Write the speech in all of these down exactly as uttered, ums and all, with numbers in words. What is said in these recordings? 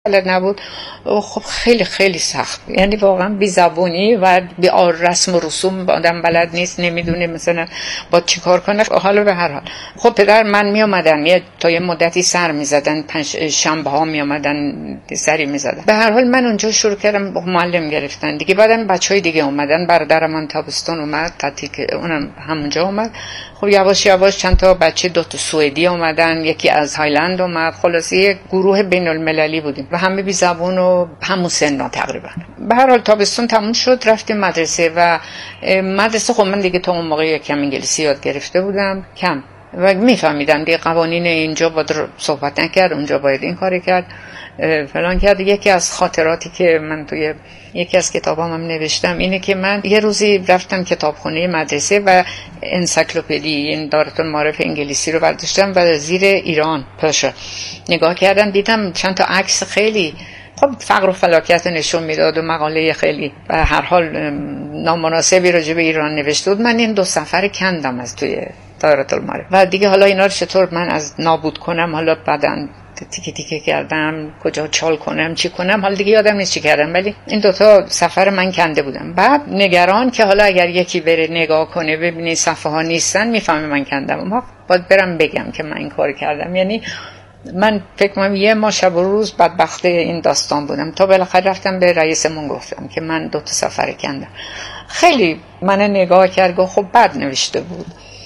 بلد نبود. خب خیلی خیلی سخت، یعنی واقعا بی زبونی و بی رسم و رسوم آدم بلد نیست، نمیدونه مثلا با چی کار کنه. حالا به هر حال خب پدر من می اومدن یه تا یه مدتی سر می زدن، پنج شنبه ها می اومدن سری می زدن. به هر حال من اونجا شروع کردم معلم گرفتن دیگه. بعدم بچهای دیگه اومدن، برادر من تابستون اومد تعطیل که اونم همونجا اومد. خب یواش یواش چند تا بچه دو تا سوئدی اومدن، یکی از هایلند اومد. خلاصه یک گروه بین المللی بودیم و همه بی زبون و همون سنا تقریبا. به هر حال تابستون تموم شد، رفتیم مدرسه و مدرسه خب من دیگه تا اون موقع یکم انگلیسی یاد گرفته بودم کم و میفهمیدم دیگه قوانین اینجا باید صحبت نکرد، اونجا باید این کاری کرد فلان کرد. یکی از خاطراتی که من توی یکی از کتابام هم نوشتم اینه که من یه روزی رفتم کتابخونه مدرسه و انسایکلوپدی این دارت المعارف انگلیسی رو برداشتم و زیر ایران پاشا نگاه کردم، دیدم چند تا عکس خیلی خب فقر و فلاکت نشون میداد و مقاله خیلی و هر حال نامناسبی راجع به ایران نوشته بود. من این دو سفر کندم از توی دارت المعارف و دیگه حالا اینا رو چطور من از نابود کنم، حالا بعدن تیکه تیکه کردم کجا چال کنم چی کنم، حالا دیگه یادم نیست چی کردم، ولی این دوتا سفر من کنده بودم. بعد نگران که حالا اگر یکی بره نگاه کنه ببینی صفحه ها نیستن میفهمه من کندم، اما باید برم بگم که من این کار کردم. یعنی من فکر کنم یه ما شب و روز بدبخت این داستان بودم تا بالاخره رفتم به رئیسمون گفتم که من دو تا سفر کندم. خیلی من نگاه کرد گفت خب بد نوشته بود.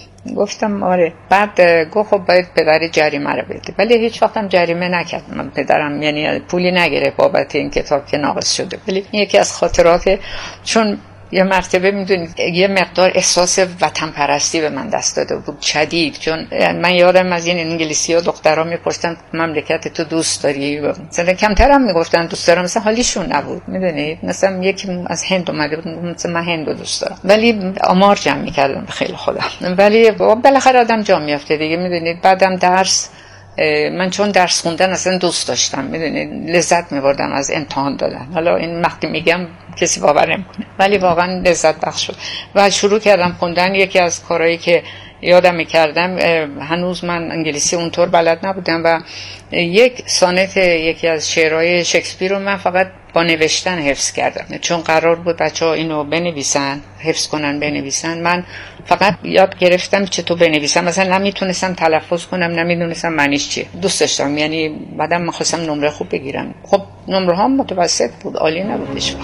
گفتم آره. بعد گفت خب باید پدر جریمه رو بده، ولی هیچ وقتم جریمه نکرد من پدرم، یعنی پولی نگرفت بابت این کتاب که ناقص شده. ولی یکی از خاطرات، چون یه مرتبه میدونید یه مقدار احساس وطن پرستی به من دست داده بود شدید، چون من یادم از این انگلیسی ها دخترها میپرسن مملکت تو دوست داری، مثلا کمترم میگفتن دوست دارم، مثلا حالیشون نبود میدونید. مثلا یکی از هند اومده بود مثلا من هندو دوست دارم، ولی آمار جمع میکردم به خیلی خودم. ولی بالاخره آدم جا میافته دیگه میدونید. بعدم درس من چون درس خوندن اصلا دوست داشتم میدونید، لذت میبردم از امتحان دادن. حالا این وقتی میگم کسی باور نمیکنه ولی واقعا لذت بخش شد و شروع کردم خوندن. یکی از کارهایی که یادم میکردم، هنوز من انگلیسی اونطور بلد نبودم و یک سانت یکی از شعرهای شکسپیر رو من فقط با نوشتن حفظ کردم، چون قرار بود بچه ها اینو بنویسن حفظ کنن بنویسن. من فقط یاد گرفتم چطور بنویسم، مثلا نمیتونستم تلفظ کنم، نمیدونستم معنیش چیه. دوست داشتم، یعنی بعدم من خواستم نمره خوب بگیرم. خب نمره ها متوسط بود، عالی نبودش.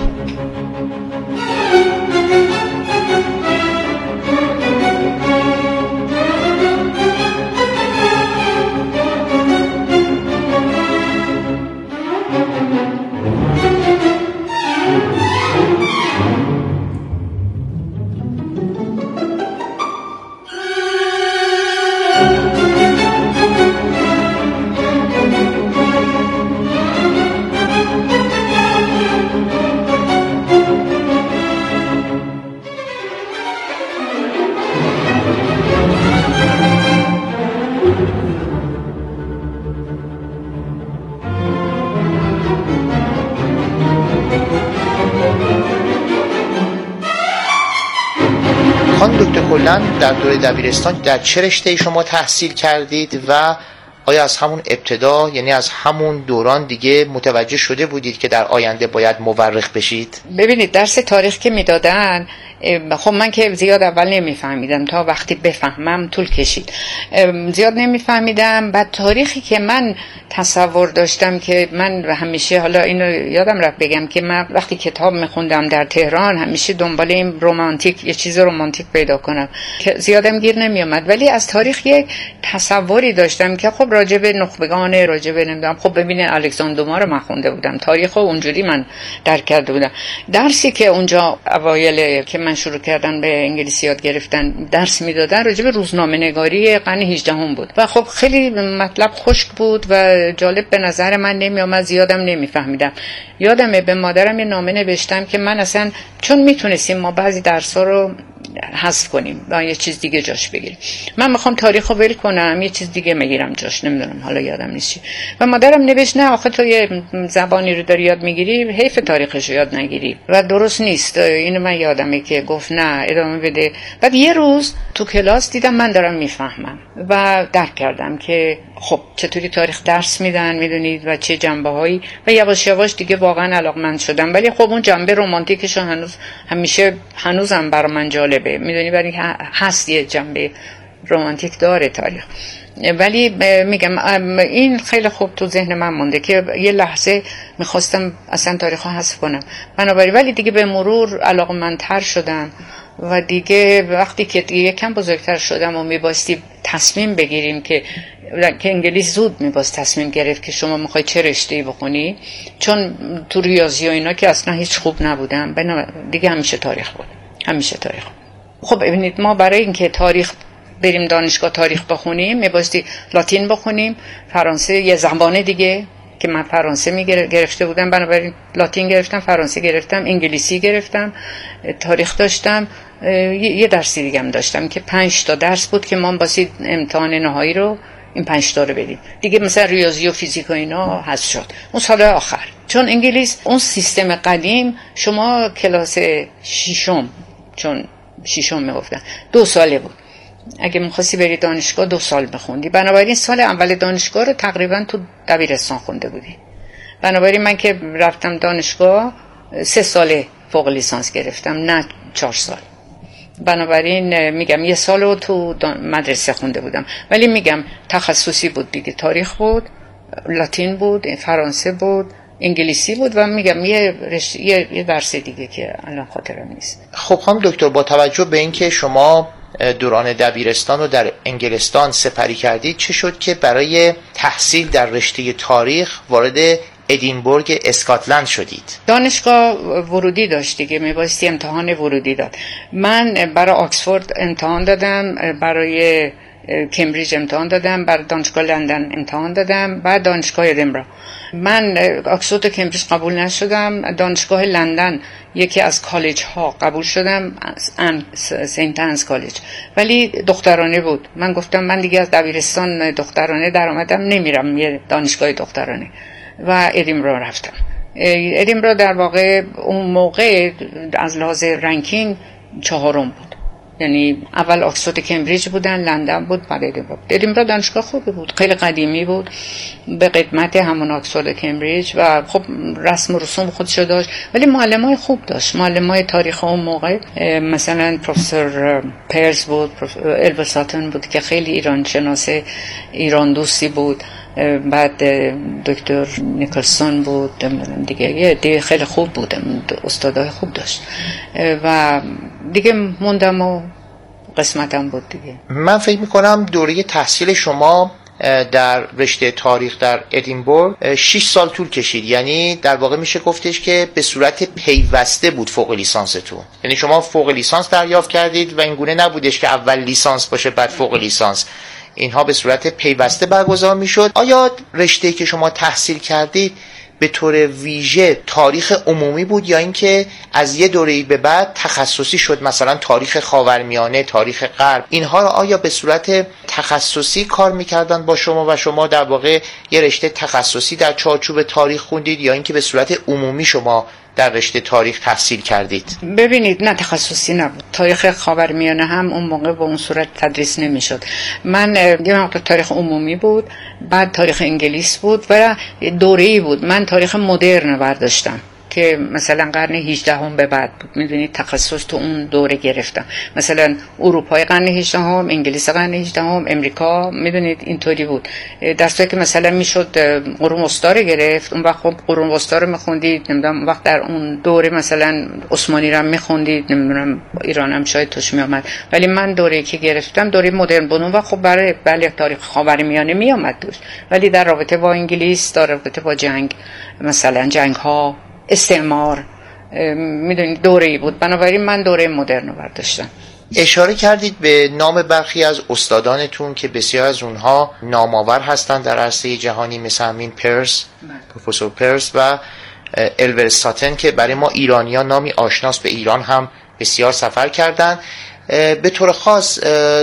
خانم دکتر کلا در دوره دبیرستان در چه رشته‌ای شما تحصیل کردید و آیا از همون ابتدا، یعنی از همون دوران دیگه متوجه شده بودید که در آینده باید مورخ بشید؟ ببینید درس تاریخ که میدادن خب من که زیاد اول نمیفهمیدم، تا وقتی بفهمم طول کشید، زیاد نمیفهمیدم. بعد تاریخی که من تصور داشتم که من همیشه، حالا اینو یادم رفت بگم که من وقتی کتاب میخوندم در تهران همیشه دنبال این رمانتیک، یه چیز رمانتیک پیدا کنم که زیادم گیر نمیومد، ولی از تاریخ یک تصوری داشتم که خب راجب نخبگان، راجب نمیدونم، خب ببینید الکساندر دوما رو من خونده بودم، تاریخ رو اونجوری من درک کرده بودم. درسی که اونجا اوایل که من شروع کردن به انگلیسی یاد گرفتن درس میدادن راجب روزنامه نگاری قرن هجدهم بود و خب خیلی مطلب خشک بود و جالب به نظر من نمی اومد، زیادم نمیفهمیدم. یادمه به مادرم یه نامه نوشتم که من اصلا چون میتونستیم ما بعضی درس‌ها رو حذف کنیم و یه چیز دیگه جاش بگیریم. من میخوام تاریخ رو ول کنم، یه چیز دیگه میگیرم جاش، نمیدونم حالا یادم نیست چی. و مادرم نوشت نه آخه تو یه زبانی رو داری یاد میگیری، حیف تاریخش رو یاد نگیری و درست نیست. اینو من یادمه که گفت نه ادامه بده. بعد یه روز تو کلاس دیدم من دارم میفهمم و درک کردم که خب چطوری تاریخ درس میدن میدونید و چه جنبه‌هایی، و یواش یواش دیگه واقعا علاقمند شدم. ولی خب اون جنبه رمانتیکش هنوز همیشه هنوزم برای من جالبه، میدونی، ولی هست یه جنبه رمانتیک داره تاریخ. ولی میگم این خیلی خوب تو ذهن من مونده که یه لحظه میخواستم اصلا تاریخ رو حذف کنم، بنابراین ولی دیگه به مرور علاقمندتر شدم و دیگه وقتی که دیگه یکم بزرگتر شدم و میباستی تصمیم بگیریم که که انگلیس زود میباست تصمیم گرفت که شما میخوای چه رشته‌ای بخونی، چون تو ریاضی و اینا که اصلا هیچ خوب نبودم، دیگه همیشه تاریخ بود، همیشه تاریخ. خب ببینید ما برای اینکه تاریخ بریم دانشگاه تاریخ بخونیم میباستی لاتین بخونیم، فرانسه یه زبان دیگه که من فرانسه می گرفته بودم، بنابراین لاتین گرفتم، فرانسه گرفتم، انگلیسی گرفتم، تاریخ داشتم، یه درسی دیگه هم داشتم که پنج تا درس بود که ما باید امتحان نهایی رو این پنج تا رو بدیم دیگه. مثلا ریاضی و فیزیک و اینا حذف شد اون سال آخر، چون انگلیس اون سیستم قدیم شما کلاس ششم، چون ششم میگفتن دو ساله بود، اگه می‌خواستی بری دانشگاه دو سال بخوندی، بنابراین سال اول دانشگاه رو تقریبا تو دبیرستان خونده بودی. بنابراین من که رفتم دانشگاه سه ساله فوق لیسانس گرفتم نه چهار سال. بنابراین میگم یه سال رو تو مدرسه خونده بودم، ولی میگم تخصصی بود دیگه، تاریخ بود، لاتین بود، فرانسه بود، انگلیسی بود و میگم یه رشته یه درس دیگه که الان خاطرم نیست. خب خانم دکتر، با توجه به اینکه شما دوران دبیرستان رو در انگلستان سپری کردید، چه شد که برای تحصیل در رشته تاریخ وارد ادینبورگ اسکاتلند شدید؟ دانشگاه ورودی داشت دیگه، میبایستی امتحان ورودی داد. من برای آکسفورد امتحان دادم، برای کمبریج امتحان دادم، برای دانشگاه لندن امتحان دادم، بعد دانشگاه ادینبرا. من آکسفورد و کمبریج قبول نشدم، دانشگاه لندن یکی از کالج ها قبول شدم، ان سنت انز کالج، ولی دخترانه بود. من گفتم من دیگه از دبیرستان دخترانه در آمدم، نمیرم یه دانشگاه دخترانه و ادینبرا رفتم. ادینبرا در واقع اون موقع از لحاظ رنکینگ چهارم بود، یعنی اول آکسفورد کمبریج بودن، لندن بود، بعد ادینبرا. ادینبرا دانشگاه خوبی بود، خیلی قدیمی بود به قدمت همون آکسفورد کمبریج و خب رسم و رسوم خودشو داشت، ولی معلمای خوب داشت. معلمای تاریخ اون موقع مثلا پروفسور پیرس بود، الور ساتن بود که خیلی ایران شناسه، ایران دوستی بود، بعد دکتر نیکلسون بود دیگه، یه دیگه خیلی خوب بود، استادای خوب داشت و دیگه موندم و قسمتم بود دیگه. من فکر میکنم دوره تحصیل شما در رشته تاریخ در ادینبورگ شش سال طول کشید، یعنی در واقع میشه گفتش که به صورت پیوسته بود فوق لیسانستون، یعنی شما فوق لیسانس دریافت کردید و این گونه نبودش که اول لیسانس باشه بعد فوق لیسانس، اینها به صورت پیوسته برگزار میشد. آیا رشته‌ای که شما تحصیل کردید به طور ویژه تاریخ عمومی بود یا اینکه از یه دوره‌ای به بعد تخصصی شد، مثلا تاریخ خاورمیانه، تاریخ غرب، اینها رو آیا به صورت تخصصی کار میکردن با شما و شما در واقع یه رشته تخصصی در چارچوب تاریخ خوندید یا اینکه به صورت عمومی شما در رشته تاریخ تحصیل کردید؟ ببینید نه تخصصی نبود، تاریخ خاورمیانه هم اون موقع به اون صورت تدریس نمیشد. من یه مقدار تاریخ عمومی بود، بعد تاریخ انگلیس بود و دوره‌ای بود من تاریخ مدرن برداشتم که مثلا قرن هجدهم به بعد بود، میدونید تخصص تو اون دوره گرفتم، مثلا اروپای قرن هجدهم، انگلیس قرن هجدهم، امریکا، میدونید اینطوری بود. درسایی که مثلا میشد قرون وسطا رو گرفت، اون وقت خب قرون وسطا رو میخوندید، نمیدونم اون وقت در اون دوره مثلا عثمانی رو میخوندید، نمیدونم ایران هم شاید توش میامد، ولی من دوره‌ای که گرفتم دوره مدرن بود. اون وقت خب برای بله تاریخ خاورمیانه میامد توش، ولی در رابطه با انگلیس، در رابطه با جنگ، مثلا جنگ ها، استعمار، میدونید دوره‌ای بود، بنابراین من دوره مدرن رو برداشتم. اشاره کردید به نام برخی از استادانتون که بسیار از اونها نامآور هستند در عرصه جهانی، مثل همین پیرس، پروفسور پیرس و الور ساتن که برای ما ایرانیان نامی آشناس، به ایران هم بسیار سفر کردند. به طور خاص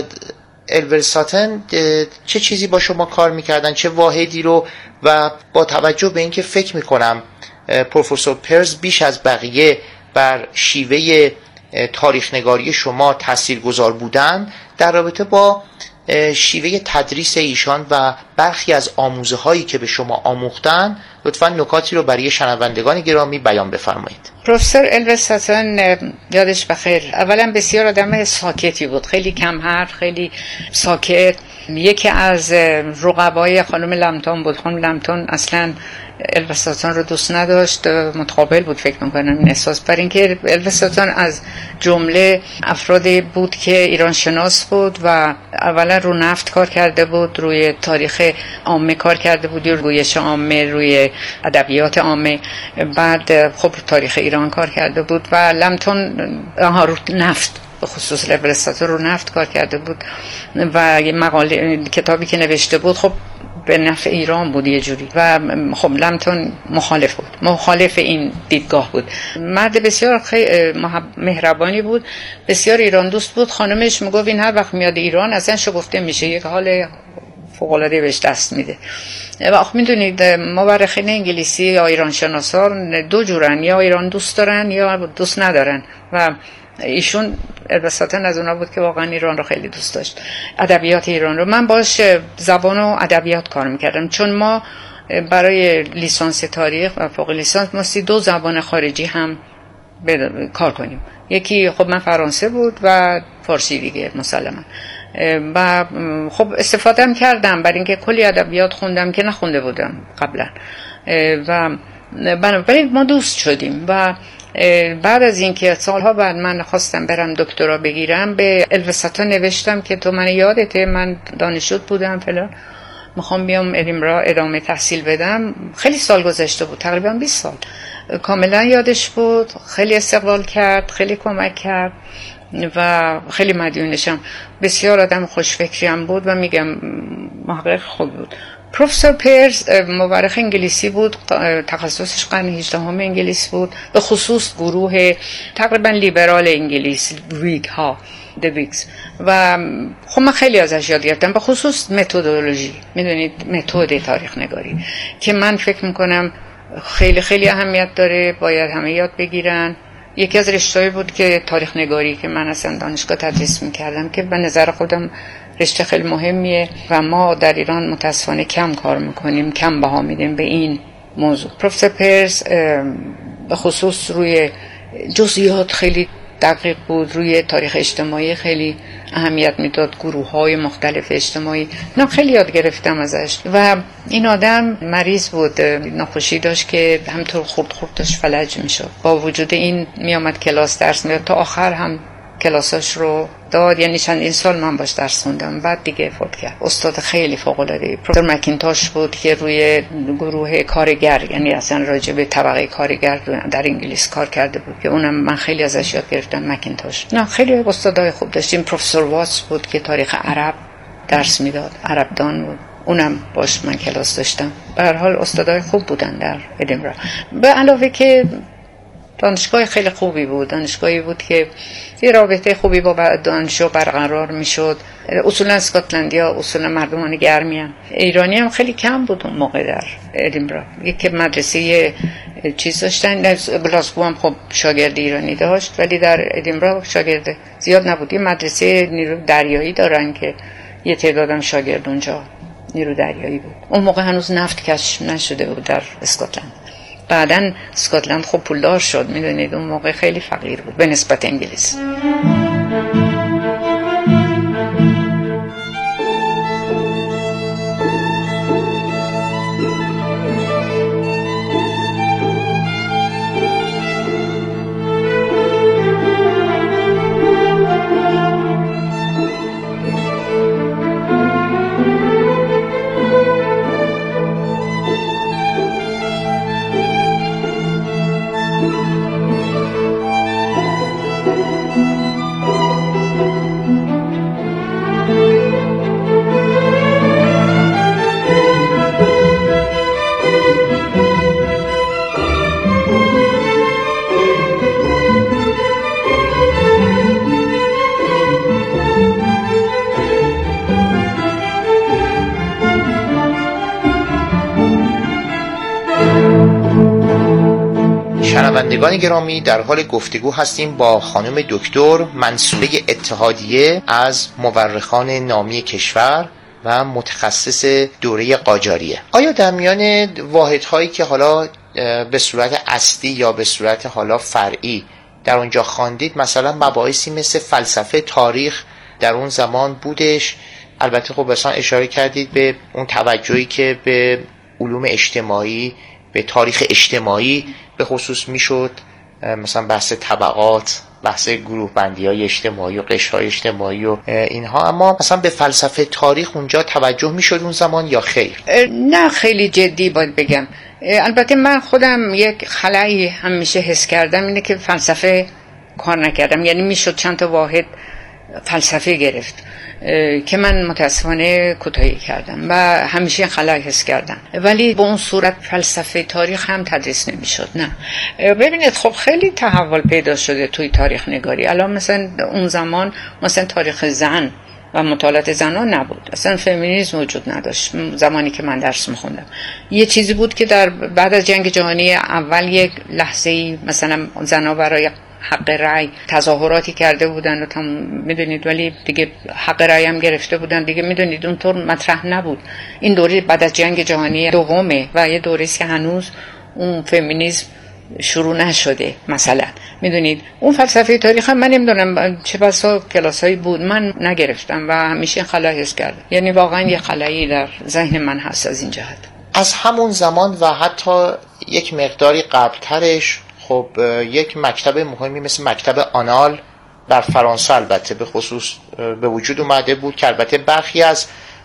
الور ساتن چه چیزی با شما کار میکردن، چه واحدی رو، و با توجه به اینکه فکر میکنم پروفسور پرز بیش از بقیه بر شیوه تاریخ نگاری شما تاثیرگذار بودن، در رابطه با شیوه تدریس ایشان و برخی از آموزه هایی که به شما آموختن لطفاً نکاتی رو برای شنوندگان گرامی بیان بفرمایید. پروفسور الور ساتن یادش بخیر اولا بسیار آدم ساکتی بود، خیلی کم حرف، خیلی ساکت. یکی از رقبای خانم لمتون بود. خانم لمتون اصلا الور ساتن رو دوست نداشت، متقابل بود فکر میکنم این احساس، بر اینکه الور ساتن از جمله افرادی بود که ایران شناس بود و اولا رو نفت کار کرده بود، روی تاریخ عامه کار کرده بود، روی گویش عامه، روی ادبیات عامه، بعد خب تاریخ ایران کار کرده بود. و لمتون آها رو نفت، به خصوص الور ساتن رو نفت کار کرده بود و یه مقاله کتابی که نوشته بود خب به نفع ایران بود یه جوری، و خب لمتون مخالف بود، مخالف این دیدگاه بود. مرد بسیار خیلی مهربانی بود، بسیار ایران دوست بود. خانمش میگفت این هر وقت میاد ایران اصلا شگفته میشه، یک حال فوق‌العاده بهش دست میده. و آخه میدونید مورخین انگلیسی یا ایران شناسان دو جورن، یا ایران دوست دارن یا دوست ندارن، و ایشون الور ساتن از اونا بود که واقعا ایران رو خیلی دوست داشت، ادبیات ایران رو. من باش زبان و ادبیات کار میکردم، چون ما برای لیسانس تاریخ و فوق لیسانس ماستی دو زبان خارجی هم کار کنیم. یکی خب من فرانسه بود و فارسی دیگه مسلما، و خب استفاده هم کردم برای اینکه کلی ادبیات خوندم که نخونده بودم قبلا، و بنابراین ما دوست شدیم. و بعد از اینکه سالها بعد من خواستم برم دکترا بگیرم، به الور ساتن نوشتم که تو من یادته من دانشجو بودم فلان، میخوام بیام ادینبرا ادامه تحصیل بدم. خیلی سال گذشته بود، تقریبا بیست سال، کاملا یادش بود. خیلی استقبال کرد، خیلی کمک کرد و خیلی مدیونشم. بسیار آدم خوشفکری هم بود و میگم محقق خوب بود. پروفسور پرز مورخ انگلیسی بود، تخصصش قرن هجدهم انگلیس بود، به خصوص گروه تقریبا لیبرال انگلیس، ویگ ها، د ویگز. و خب من خیلی ازش یاد گرفتم، به خصوص متدولوژی، میدونید متد تاریخ نگاری که من فکر میکنم خیلی خیلی اهمیت داره، باید همه یاد بگیرن. یکی از رشته‌ای بود که تاریخ نگاری که من اصلا دانشگاه تدریس میکردم که به نظر خودم رشته خیلی مهمیه و ما در ایران متاسفانه کم کار میکنیم، کم بها میدیم به این موضوع. پروفسور پرز به خصوص روی جزئیات خیلی دقیق بود، روی تاریخ اجتماعی خیلی اهمیت میداد، گروه های مختلف اجتماعی. نه خیلی یاد گرفتم ازش. و این آدم مریض بود، ناخوشی داشت که همطور خورد خورد داشت فلج میشد. با وجود این میامد کلاس درس میداد، تا آخر هم کلاساش رو داد، یعنی چندین سال من باش درس خوندم، بعد دیگه فوت کرد. استاد خیلی فوق العاده. پروفسور مکینتاش بود که روی گروه کارگر، یعنی اصلا راجع به طبقه کارگر در انگلیس کار کرده بود که اونم من خیلی ازش یاد گرفتم. مکینتاش نه خیلی استادای خوب داشتیم. پروفسور واتس بود که تاریخ عرب درس میداد، عربدان بود، اونم باش من کلاس داشتم. به هر حال استادای خوب بودن در ادینبرا. به علاوه که دانشگاه خیلی خوبی بود، دانشگاهی بود که یه رابطه خوبی با دانشجو برقرار میشد. اصولا اسکاتلندیا اصولا مردمان گرمی هم. ایرانی هم خیلی کم بود اون موقع در ادینبرا. یک مدرسه چیز داشتن، گلاسگو هم خب شاگرد ایرانی داشت ولی در ادینبرا شاگرد زیاد نبود. یه مدرسه نیرو دریایی دارن که یه تعدادم شاگرد اونجا نیرو دریایی بود. اون موقع هنوز نفت کشف نشده بود در اسکاتلند. بعدن اسکاتلند خب پولدار شد، میدونید اون موقع خیلی فقیر بود به نسبت انگلیس. شنوندگان گرامی، در حال گفتگو هستیم با خانم دکتر منصوره اتحادیه از مورخان نامی کشور و متخصص دوره قاجاریه. آیا در میان واحدهایی که حالا به صورت اصلی یا به صورت حالا فرعی در اونجا خواندید، مثلا مباحثی مثل فلسفه، تاریخ در اون زمان بودش؟ البته خب مثلا اشاره کردید به اون توجهی که به علوم اجتماعی، به تاریخ اجتماعی به خصوص میشد، مثلا بحث طبقات، بحث گروه بندی های اجتماعی و قشر های اجتماعی و اینها، اما مثلا به فلسفه تاریخ اونجا توجه میشد اون زمان یا خیر؟ نه خیلی جدی باید بگم. البته من خودم یک خلایی همیشه حس کردم اینه که فلسفه کار نکردم، یعنی میشد چند تا واحد فلسفه گرفت که من متاسفانه کوتاهی کردم و همیشه خلای حس کردم، ولی با اون صورت فلسفه تاریخ هم تدریس نمیشد. نه ببینید، خب خیلی تحول پیدا شده توی تاریخ نگاری. الان مثلا اون زمان مثلا تاریخ زن و مطالعات زنان نبود، اصلا فمینیسم وجود نداشت زمانی که من درس میخوندم. یه چیزی بود که در بعد از جنگ جهانی اول یک لحظه‌ای مثلا زنها برای حق رأی تظاهراتی کرده بودن و تم میدونید، ولی دیگه حق رأی هم گرفته بودن دیگه، میدونید اونطور مطرح نبود. این دوره بعد از جنگ جهانی دومه و یه دوره است که هنوز اون فمینیسم شروع نشده. مثلا میدونید اون فلسفه تاریخ من نمیدونم چه بسا کلاسایی بود من نگرفتم و همیشه خلا حس کردم، یعنی واقعا یه خلایی در ذهن من هست از این جهت. از همون زمان و حتی یک مقداری قبلترش خب یک مکتب مهمی مثل مکتب آنال در فرانسه البته به خصوص به وجود اومده بود که البته برخی از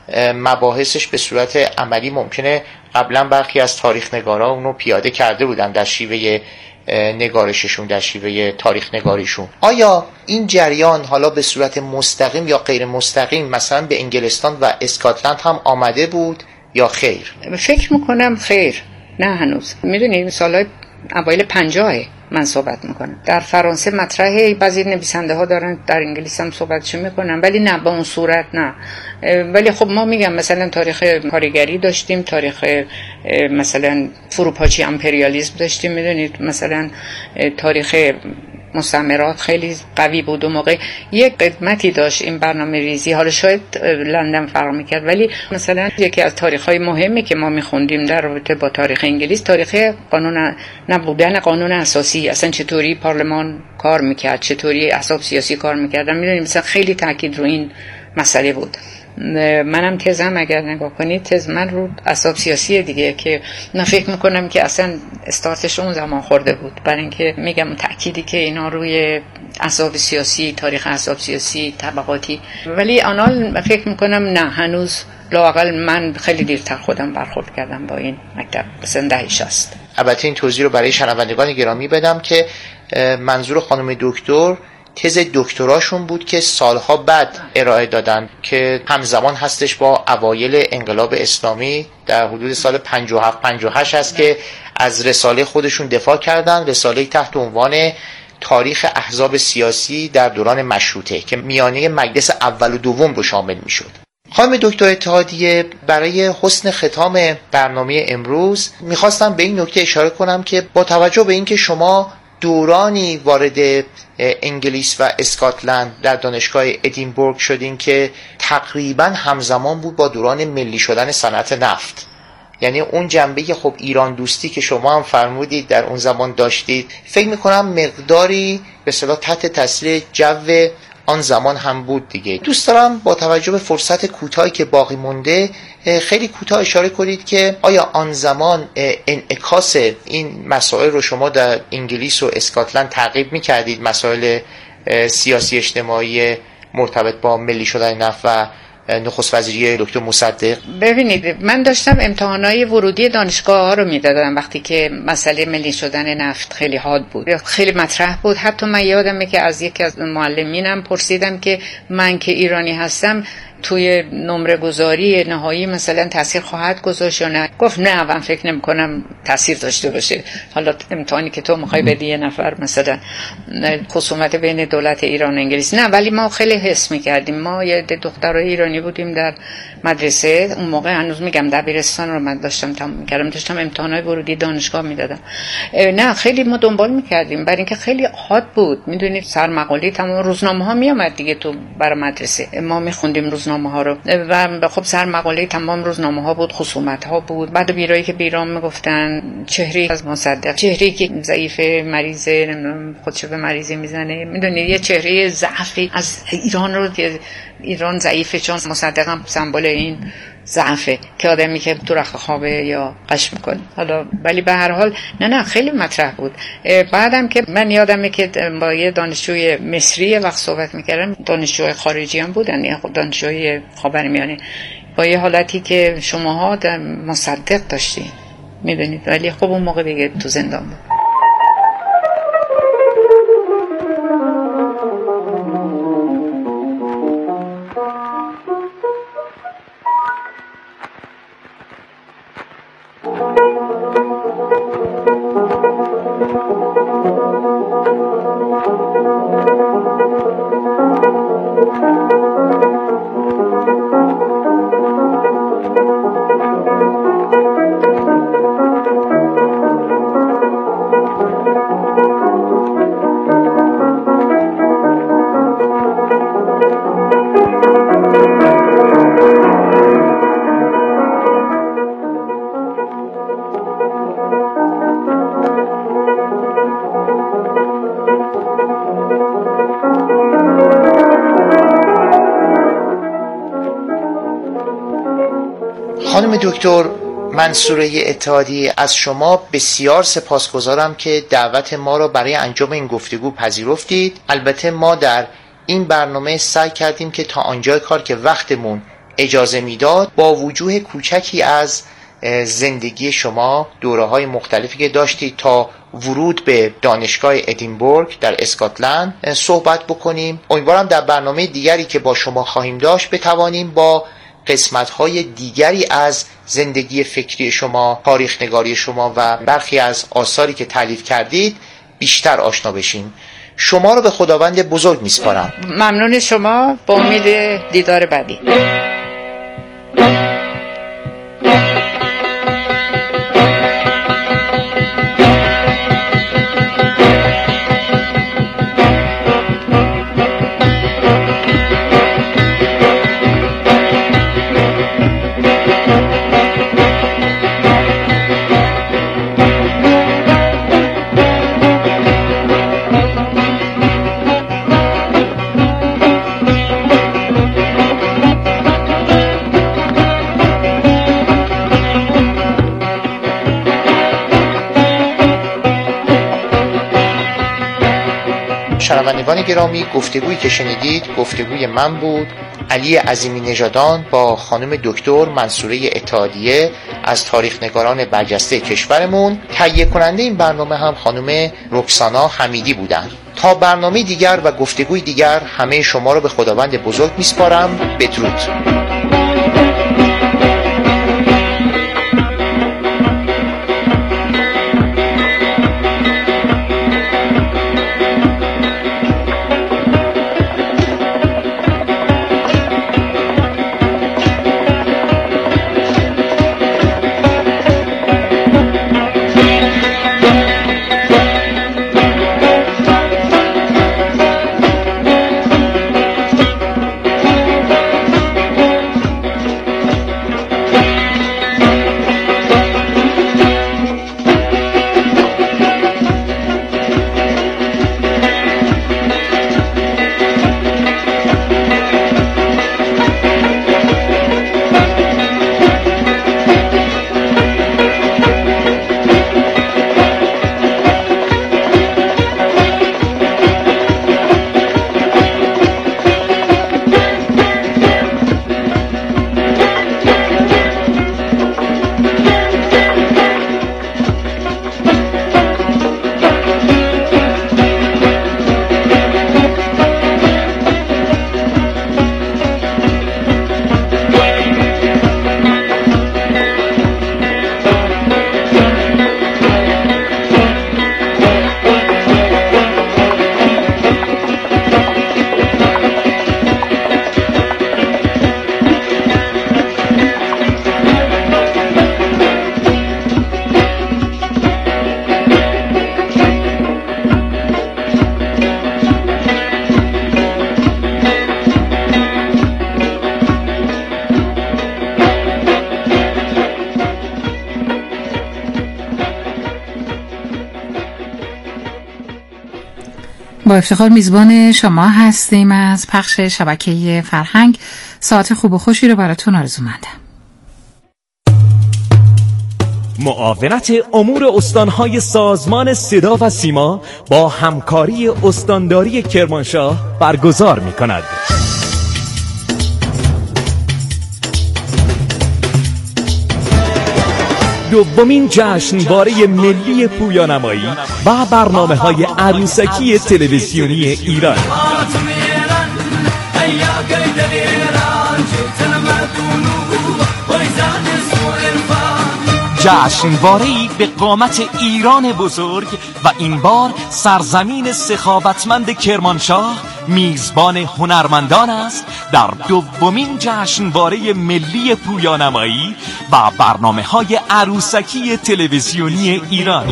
مباحثش به صورت عملی ممکنه قبلا برخی از تاریخ نگارا اونو پیاده کرده بودن در شیوه نگارششون، در شیوه تاریخ نگاریشون. آیا این جریان حالا به صورت مستقیم یا غیر مستقیم مثلا به انگلستان و اسکاتلند هم آمده بود یا خیر؟ فکر میکنم خیر، نه هنوز. میدونید سالهای اوایل پنجاهه من صحبت میکنم. در فرانسه مطرحه، بعضی نویسنده ها دارن در انگلیس هم صحبتشو میکنن، ولی نه با اون صورت نه. ولی خب ما میگم مثلا تاریخ کارگری داشتیم، تاریخ مثلا فروپاشی امپریالیسم داشتیم، میدونید مثلا تاریخ مستعمرات خیلی قوی بود. و موقع یک قدمتی داشت این برنامه ریزی، حالا شاید لندن فرق میکرد، ولی مثلا یکی از تاریخ‌های مهمی که ما میخوندیم در رابطه با تاریخ انگلیس، تاریخ قانون نبودن قانون اساسی، اصلا چطوری پارلمان کار میکرد، چطوری احزاب سیاسی کار میکردن، میدونید مثلا خیلی تاکید رو این مسئله بود. منم تزم اگر نگاه کنید تز من رو احزاب سیاسی دیگه، که من فکر میکنم که اصلا استارتش اون زمان خورده بود، برای اینکه میگم تأکیدی که اینا روی احزاب سیاسی، تاریخ احزاب سیاسی طبقاتی. ولی آنال فکر میکنم نه، هنوز لااقل من خیلی دیرتر خودم برخورد کردم با این مکتب، مثلا دهه شصت. البته این توضیح رو برای شنوندگان گرامی بدم که منظور خانم دکتر تز دکتراشون بود که سالها بعد ارائه دادن، که همزمان هستش با اوایل انقلاب اسلامی در حدود سال پنجاه و هفت پنجاه و هشت هست که از رساله خودشون دفاع کردن، رساله تحت عنوان تاریخ احزاب سیاسی در دوران مشروطه که میانه مجلس اول و دوم رو شامل میشد. خانم دکتر اتحادیه، برای حسن ختام برنامه امروز میخواستم به این نکته اشاره کنم که با توجه به اینکه شما دورانی وارد انگلیس و اسکاتلند در دانشگاه ادینبورگ شدین که تقریبا همزمان بود با دوران ملی شدن صنعت نفت، یعنی اون جنبه خب ایران دوستی که شما هم فرمودید در اون زمان داشتید، فکر میکنم مقداری به اصطلاح تحت تاثیر جو آن زمان هم بود دیگه. دوست دارم با توجه به فرصت کوتاهی که باقی مونده خیلی کوتاه اشاره کنید که آیا آن زمان انعکاس این مسائل رو شما در انگلیس و اسکاتلند تعقیب می‌کردید، مسائل سیاسی اجتماعی مرتبط با ملی شدن نفت و نخست وزیری دکتر مصدق؟ ببینید من داشتم امتحانات ورودی دانشگاه ها رو میدادم وقتی که مسئله ملی شدن نفت خیلی حاد بود، خیلی مطرح بود. حتی من یادمه که از یکی از معلمینم پرسیدم که من که ایرانی هستم توی نمره گذاری نهایی مثلا تاثیر خواهد گذاشت یا نه؟ گفت نه، من فکر نمی کنم تاثیر داشته باشه. حالا امتحانی که تو میخوای بدی یه نفر مثلا خصومت بین دولت ایران و انگلیس، نه، ولی ما خیلی حس میکردیم. ما یه دخترای ایرانی بودیم در مدرسه، اون موقع هنوز میگم دبیرستان رو من داشتم تموم میکردم، داشتم امتحانای ورودی دانشگاه میدادم. نه خیلی ما دنبال میکردیم، برای اینکه خیلی حاد بود. میدونید سرمقاله تمام روزنامه ها میامد دیگه تو برای مدرسه، ما میخوندیم روزنامه ها رو و خب سرمقاله تمام روزنامه ها بود، خصومت ها بود. بعد بیرایی که بیرام میگفتن چهره از مصدق، چهره که ضعیف مریضه، خودشو به مریضی میزنه، میدونید یه چهره ضعفی از ایران رو، ایران ضعیفه چون مصدق هم سمبل این ضعفه که آدمی که تو رخت خوابه یا قش میکنه. حالا ولی به هر حال نه نه خیلی مطرح بود. بعدم که من یادمه که با یه دانشجوی مصری وقت صحبت میکردم، دانشجوی خارجی هم بودن، یه دانشجوی خاورمیانه، با یه حالتی که شماها در مصدق داشتین، میدونید، ولی خب اون موقع دیگه تو زندان بود. خانم دکتر منصوره اتحادیه، از شما بسیار سپاسگزارم که دعوت ما را برای انجام این گفتگو پذیرفتید. البته ما در این برنامه سعی کردیم که تا آنجای کار که وقتمون اجازه میداد با وجوه کوچکی از زندگی شما، دوره‌های مختلفی که داشتید تا ورود به دانشگاه ادینبورگ در اسکاتلند صحبت بکنیم. امیدوارم در برنامه دیگری که با شما خواهیم داشت بتوانیم با قسمت‌های دیگری از زندگی فکری شما، تاریخ نگاری شما و برخی از آثاری که تألیف کردید بیشتر آشنا بشیم. شما رو به خداوند بزرگ میسپارم. ممنون شما، با امید دیدار بعدی. شنوندگان گرامی، گفتگویی که شنیدید گفتگوی من بود، علی عظیمی نژادان، با خانم دکتر منصوره اتحادیه از تاریخ نگاران برجسته کشورمون. تهیه کننده این برنامه هم خانم رکسانا حمیدی بودند. تا برنامه دیگر و گفتگوی دیگر همه شما رو به خداوند بزرگ میسپارم. بدرود. با افتخار میزبان شما هستیم از پخش شبکه فرهنگ. ساعت خوب و خوشی رو براتون آرزومندم. معاونت امور استانهای سازمان صدا و سیما با همکاری استانداری کرمانشاه برگزار می‌کند. دومین جشنواره ملی پویانمایی و برنامه‌های عروسکی تلویزیونی ایران. جشنواره‌ای به قامت ایران بزرگ و این بار سرزمین سخاوتمند کرمانشاه میزبان هنرمندان است در دومین جشنواره ملی پویانمایی و برنامه‌های عروسکی تلویزیونی ایران.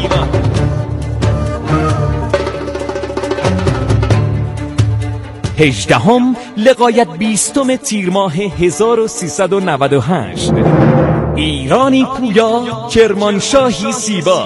هجدهم لغایت بیستم تیر ماه هزار و سیصد و نود و هشت. ایرانی پویا، کرمانشاهی زیبا.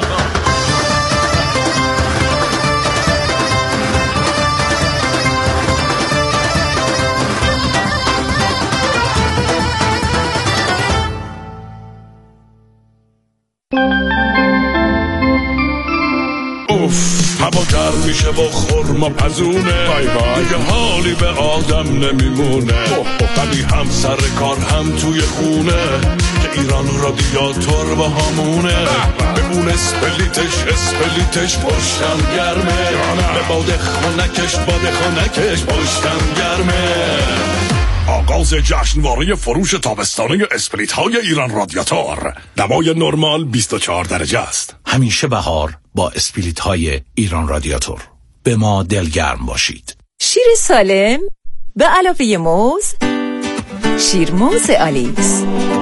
اوف هوا گرم میشه با خورما پزونه، دیگه حالی به آدم نمیمونه. ولی هم سر کار هم توی خونه که ایران رادیاتور با همونه. بمون اسپلیتش اسپلیتش پشتم گرمه، به باده خونکش باده خونکش پشتم گرمه. آغاز جشنواره فروش تابستانه اسپریت های ایران رادیاتور. دمای نرمال بیست و چهار درجه است. همیشه بهار با اسپریت های ایران رادیاتور. به ما دلگرم باشید. شیر سالم به علاوه موز، شیر موز آلیس،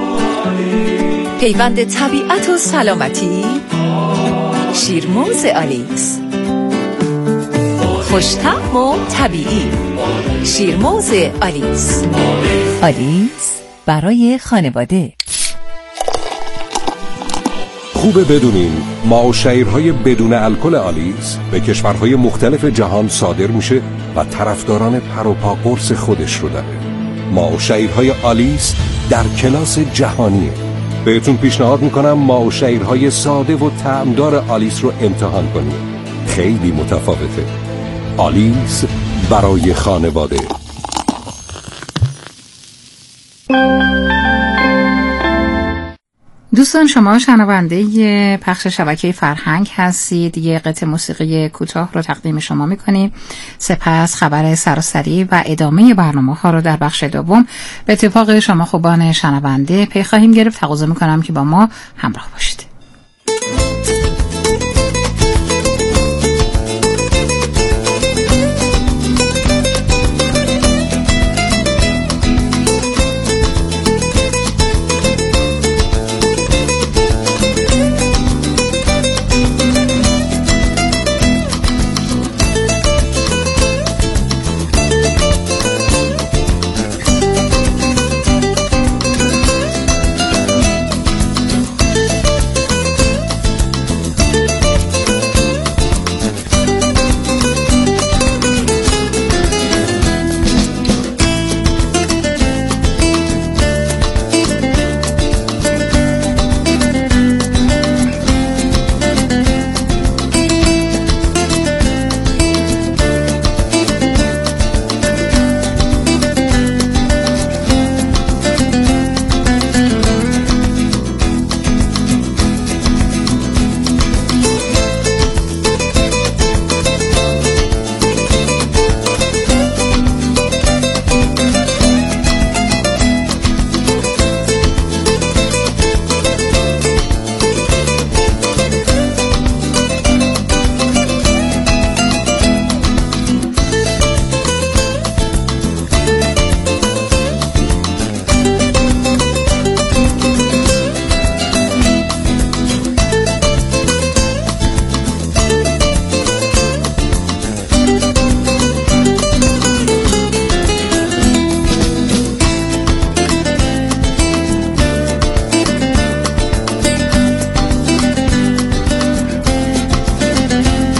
پیوند طبیعت و سلامتی. شیر موز آلیس، خوش‌طعم و طبیعی. شیر موز آلیس. آلیس برای خانواده. خوبه بدونین معاشیرهای بدون الکل آلیس به کشورهای مختلف جهان صادر میشه و طرفداران پر و پا قرص خودش رو داره. معاشیرهای آلیس در کلاس جهانیه. بهتون پیشنهاد میکنم معاشیرهای ساده و طعمدار آلیس رو امتحان کنید. خیلی متفاوته. آلیس برای خانواده. دوستان شما شنونده پخش شبکه فرهنگ هستید. یه قطعه موسیقی کوتاه رو تقدیم شما میکنیم، سپس خبر سراسری و ادامه برنامه ها رو در بخش دوم به اتفاق شما خوبان شنونده پی خواهیم گرفت. تقاضا میکنم که با ما همراه باشید.